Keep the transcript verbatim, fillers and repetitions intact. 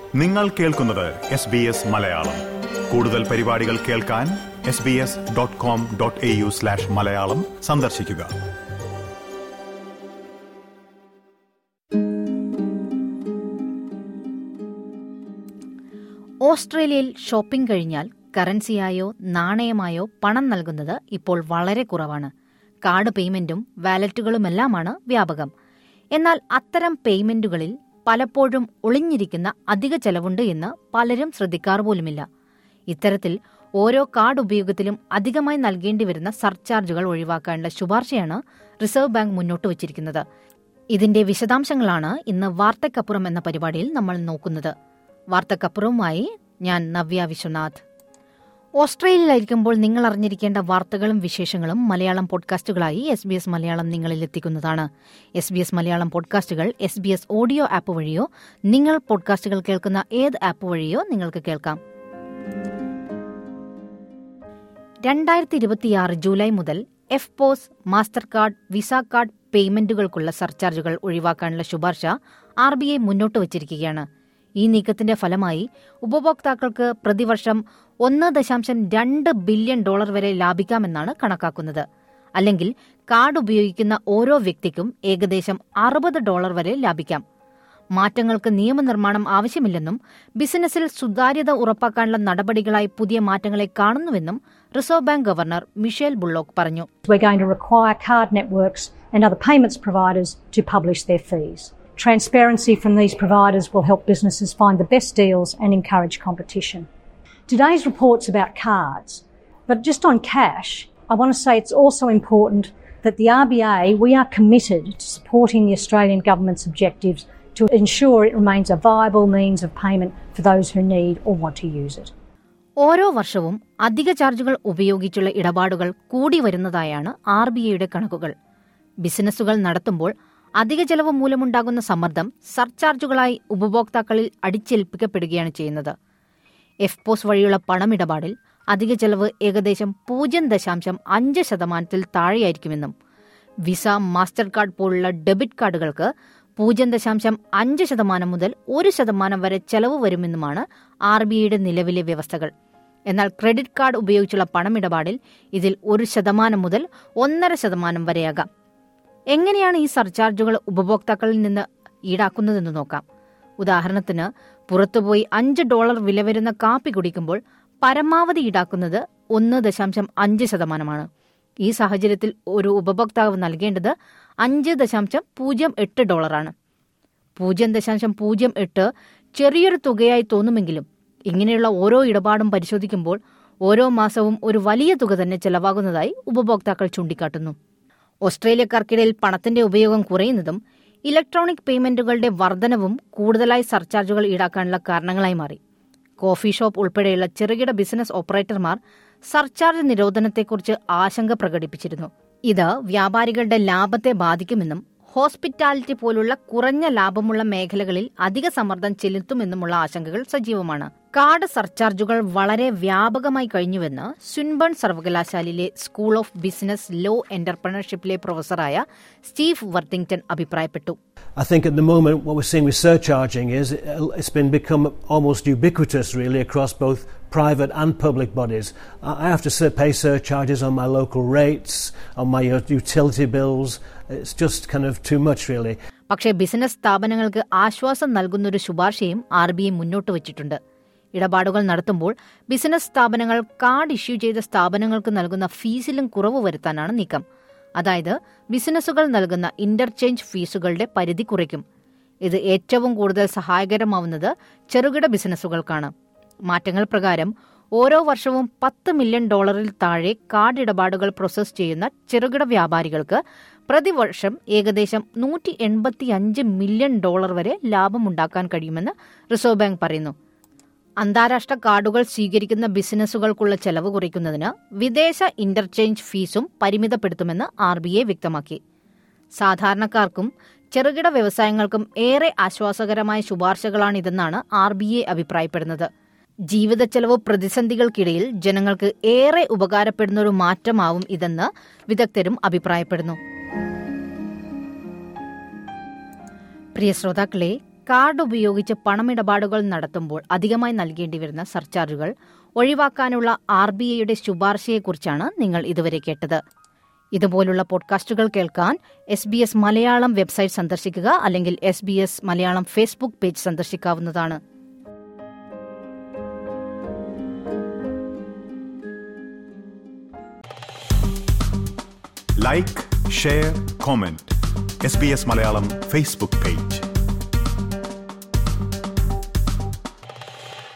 നിങ്ങൾ കേൾക്കുന്നത് S B S Malayalam. കൂടുതൽ പരിപാടികൾ കേൾക്കാൻ S B S dot com dot A U slash Malayalam സന്ദർശിക്കുക. ഓസ്ട്രേലിയയിൽ ഷോപ്പിംഗ് കഴിഞ്ഞാൽ കറൻസിയായോ നാണയമായോ പണം നൽകുന്നത് ഇപ്പോൾ വളരെ കുറവാണ്. കാർഡ് പേയ്മെന്റും വാലറ്റുകളുമെല്ലാമാണ് വ്യാപകം. എന്നാൽ അത്തരം പേയ്മെന്റുകളിൽ പലപ്പോഴും ഒളിഞ്ഞിരിക്കുന്ന അധിക ചെലവുണ്ട് എന്ന് പലരും ശ്രദ്ധിക്കാറ് പോലുമില്ല. ഇത്തരത്തിൽ ഓരോ കാർഡ് ഉപയോഗത്തിലും അധികമായി നൽകേണ്ടി വരുന്ന സർചാർജുകൾ ഒഴിവാക്കാനുള്ള ശുപാർശയാണ് റിസർവ് ബാങ്ക് മുന്നോട്ട് വച്ചിരിക്കുന്നത്. ഇതിന്റെ വിശദാംശങ്ങളാണ് ഇന്ന് വാർത്തക്കപ്പുറം എന്ന പരിപാടിയിൽ നമ്മൾ നോക്കുന്നത്. വാർത്തക്കപ്പുറവുമായി ഞാൻ നവ്യ വിശ്വനാഥ്. ഓസ്ട്രേലിയയിലായിരിക്കുമ്പോൾ നിങ്ങൾ അറിഞ്ഞിരിക്കേണ്ട വാർത്തകളും വിശേഷങ്ങളും മലയാളം പോഡ്കാസ്റ്റുകളായി എസ് ബി എസ് മലയാളം നിങ്ങളിൽ എത്തിക്കുന്നതാണ്. എസ് ബി എസ് മലയാളം പോഡ്കാസ്റ്റുകൾ S B S audio app വഴിയോ നിങ്ങൾ പോഡ്കാസ്റ്റുകൾ കേൾക്കുന്ന ഏത് ആപ്പ് വഴിയോ നിങ്ങൾക്ക് കേൾക്കാം. രണ്ടായിരത്തി ഇരുപത്തിയാറ് ജൂലൈ മുതൽ EFTPOS, Mastercard, Visa card പേയ്മെന്റുകൾക്കുള്ള സർചാർജുകൾ ഒഴിവാക്കാനുള്ള ശുപാർശ ആർ ബി ഐ മുന്നോട്ട് വച്ചിരിക്കുകയാണ്. ഈ നീക്കത്തിന്റെ ഫലമായി ഉപഭോക്താക്കൾക്ക് പ്രതിവർഷം ഒന്ന് ദശാംശം രണ്ട് ബില്യൺ ഡോളർ വരെ ലാഭിക്കാമെന്നാണ് കണക്കാക്കുന്നത്. അല്ലെങ്കിൽ കാർഡ് ഉപയോഗിക്കുന്ന ഓരോ വ്യക്തിക്കും ഏകദേശം അറുപത് ഡോളർ വരെ ലാഭിക്കാം. മാറ്റങ്ങൾക്ക് നിയമനിർമ്മാണം ആവശ്യമില്ലെന്നും ബിസിനസിൽ സുതാര്യത ഉറപ്പാക്കാനുള്ള നടപടികളായി പുതിയ മാറ്റങ്ങളെ കാണുന്നുവെന്നും Reserve Bank governor Michele Bullock പറഞ്ഞു. We're going to require card networks and other payments providers to publish their fees. Transparency from these providers will help businesses find the best deals and encourage competition. Today's report's about cards, but just on cash, I want to say it's also important that the R B A, we are committed to supporting the Australian government's objectives to ensure it remains a viable means of payment for those who need or want to use it. ഓരോ വർഷവും അധിക ചാർജുകൾ ഉപയോഗിച്ചുള്ള ഇടപാടുകൾ കൂടി വരുന്നതായാണ് R B ഐയുടെ കണക്കുകൾ. ബിസിനസ്സുകൾ നടത്തുമ്പോൾ അധിക ചെലവ് മൂലമുണ്ടാകുന്ന സമ്മർദ്ദം സർചാർജുകളായി ഉപഭോക്താക്കളിൽ അടിച്ചേൽപ്പിക്കപ്പെടുകയാണ് ചെയ്യുന്നത്. എഫ് പോസ് വഴിയുള്ള പണമിടപാടിൽ അധിക ചെലവ് ഏകദേശം പൂജ്യം ദശാംശം അഞ്ച് ശതമാനത്തിൽ താഴെയായിരിക്കുമെന്നും വിസ, മാസ്റ്റർ കാർഡ് പോലുള്ള ഡെബിറ്റ് കാർഡുകൾക്ക് പൂജ്യം ദശാംശം അഞ്ച് ശതമാനം മുതൽ ഒരു ശതമാനം വരെ ചെലവ് വരുമെന്നുമാണ് ആർ ബി ഐയുടെ നിലവിലെ വ്യവസ്ഥകൾ. എന്നാൽ ക്രെഡിറ്റ് കാർഡ് ഉപയോഗിച്ചുള്ള പണമിടപാടിൽ ഇതിൽ ഒരു ശതമാനം മുതൽ ഒന്നര ശതമാനം വരെയാകാം. എങ്ങനെയാണ് ഈ സർചാർജുകൾ ഉപഭോക്താക്കളിൽ നിന്ന് ഈടാക്കുന്നതെന്ന് നോക്കാം. ഉദാഹരണത്തിന്, പുറത്തുപോയി അഞ്ച് ഡോളർ വില വരുന്ന കാപ്പി കുടിക്കുമ്പോൾ പരമാവധി ഈടാക്കുന്നത് ഒന്ന് ദശാംശം അഞ്ച് ശതമാനമാണ്. ഈ സാഹചര്യത്തിൽ ഒരു ഉപഭോക്താവ് നൽകേണ്ടത് അഞ്ച് ദശാംശം പൂജ്യം എട്ട് ഡോളറാണ്. പൂജ്യം ദശാംശം പൂജ്യം എട്ട് ചെറിയൊരു തുകയായി തോന്നുമെങ്കിലും ഇങ്ങനെയുള്ള ഓരോ ഇടപാടും പരിശോധിക്കുമ്പോൾ ഓരോ മാസവും ഒരു വലിയ തുക തന്നെ ചെലവാകുന്നതായി ഉപഭോക്താക്കൾ ചൂണ്ടിക്കാട്ടുന്നു. ഓസ്ട്രേലിയക്കാർക്കിടയിൽ പണത്തിന്റെ ഉപയോഗം കുറയുന്നതും ഇലക്ട്രോണിക് പേയ്മെന്റുകളുടെ വർധനവും കൂടുതലായി സർചാർജുകൾ ഈടാക്കാനുള്ള കാരണങ്ങളായി മാറി. കോഫി ഷോപ്പ് ഉൾപ്പെടെയുള്ള ചെറുകിട ബിസിനസ് ഓപ്പറേറ്റർമാർ സർചാർജ് നിരോധനത്തെക്കുറിച്ച് ആശങ്ക പ്രകടിപ്പിച്ചിരുന്നു. ഇത് വ്യാപാരികളുടെ ലാഭത്തെ ബാധിക്കുമെന്നും ഹോസ്പിറ്റാലിറ്റി പോലുള്ള കുറഞ്ഞ ലാഭമുള്ള മേഖലകളിൽ അധിക സമ്മർദ്ദം ചെലുത്തുമെന്നുമുള്ള ആശങ്കകൾ സജീവമാണ്. കാർഡ് സർചാർജുകൾ വളരെ വ്യാപകമായി കഴിഞ്ഞുവെന്ന് സ്വിൻബേൺ സർവകലാശാലയിലെ സ്കൂൾ ഓഫ് ബിസിനസ് ലോ എന്റർപ്രണർഷിപ്പിലെ പ്രൊഫസറായ സ്റ്റീവ് വർത്തിങ്ടൺ അഭിപ്രായപ്പെട്ടു. I think at the moment what we're seeing with surcharging is it's been become almost ubiquitous really across both private and public bodies. I have to pay surcharges on my local rates, on my utility bills. It's just kind of too much really. പക്ഷേ business സ്ഥാപനങ്ങൾക്ക് ആശ്വാസം നൽകുന്നൊരു ശുപാർശയും R B I മുന്നോട്ട് വച്ചിട്ടുണ്ട്. ഇടപാടുകൾ നടത്തുമ്പോൾ business സ്ഥാപനങ്ങൾ card issue ചെയ്ത സ്ഥാപനങ്ങൾക്ക് നൽകുന്ന ഫീസിലും കുറവ് വരുത്താനാണ് നീക്കം. അതായത് ബിസിനസ്സുകൾ നൽകുന്ന ഇന്റർചേഞ്ച് ഫീസുകളുടെ പരിധി കുറയ്ക്കും. ഇത് ഏറ്റവും കൂടുതൽ സഹായകരമാവുന്നത് ചെറുകിട ബിസിനസ്സുകൾക്കാണ്. മാറ്റങ്ങൾ പ്രകാരം ഓരോ വർഷവും പത്ത് മില്യൺ ഡോളറിൽ താഴെ കാർഡ് ഇടപാടുകൾ പ്രോസസ് ചെയ്യുന്ന ചെറുകിട വ്യാപാരികൾക്ക് പ്രതിവർഷം ഏകദേശം നൂറ്റി എൺപത്തി അഞ്ച് മില്യൺ ഡോളർ വരെ ലാഭമുണ്ടാക്കാൻ കഴിയുമെന്ന് റിസർവ് ബാങ്ക് പറയുന്നു. അന്താരാഷ്ട്ര കാർഡുകൾ സ്വീകരിക്കുന്ന ബിസിനസ്സുകൾക്കുള്ള ചെലവ് കുറയ്ക്കുന്നതിന് വിദേശ ഇന്റർചേഞ്ച് ഫീസും പരിമിതപ്പെടുത്തുമെന്ന് ആർ ബി ഐ വ്യക്തമാക്കി. സാധാരണക്കാർക്കും ചെറുകിട വ്യവസായങ്ങൾക്കും ഏറെ ആശ്വാസകരമായ ശുപാർശകളാണിതെന്നാണ് ആർ ബി ഐ അഭിപ്രായപ്പെടുന്നത്. ജീവിത ചെലവ് പ്രതിസന്ധികൾക്കിടയിൽ ജനങ്ങൾക്ക് ഏറെ ഉപകാരപ്പെടുന്നൊരു മാറ്റമാവും ഇതെന്ന് വിദഗ്ധരും അഭിപ്രായപ്പെടുന്നു. പ്രിയ ശ്രോതാക്കളെ, കാർഡ് ഉപയോഗിച്ച് പണമിടപാടുകൾ നടത്തുമ്പോൾ അധികമായി നൽകേണ്ടി വരുന്ന സർചാർജുകൾ ഒഴിവാക്കാനുള്ള ആർ ബി ഐയുടെ ശുപാർശയെക്കുറിച്ചാണ് നിങ്ങൾ ഇതുവരെ കേട്ടത്. ഇതുപോലുള്ള പോഡ്കാസ്റ്റുകൾ കേൾക്കാൻ S B S Malayalam website സന്ദർശിക്കുക, അല്ലെങ്കിൽ S B S Malayalam Facebook page സന്ദർശിക്കാവുന്നതാണ്. Like, share, comment. S B S Malayalam Facebook page.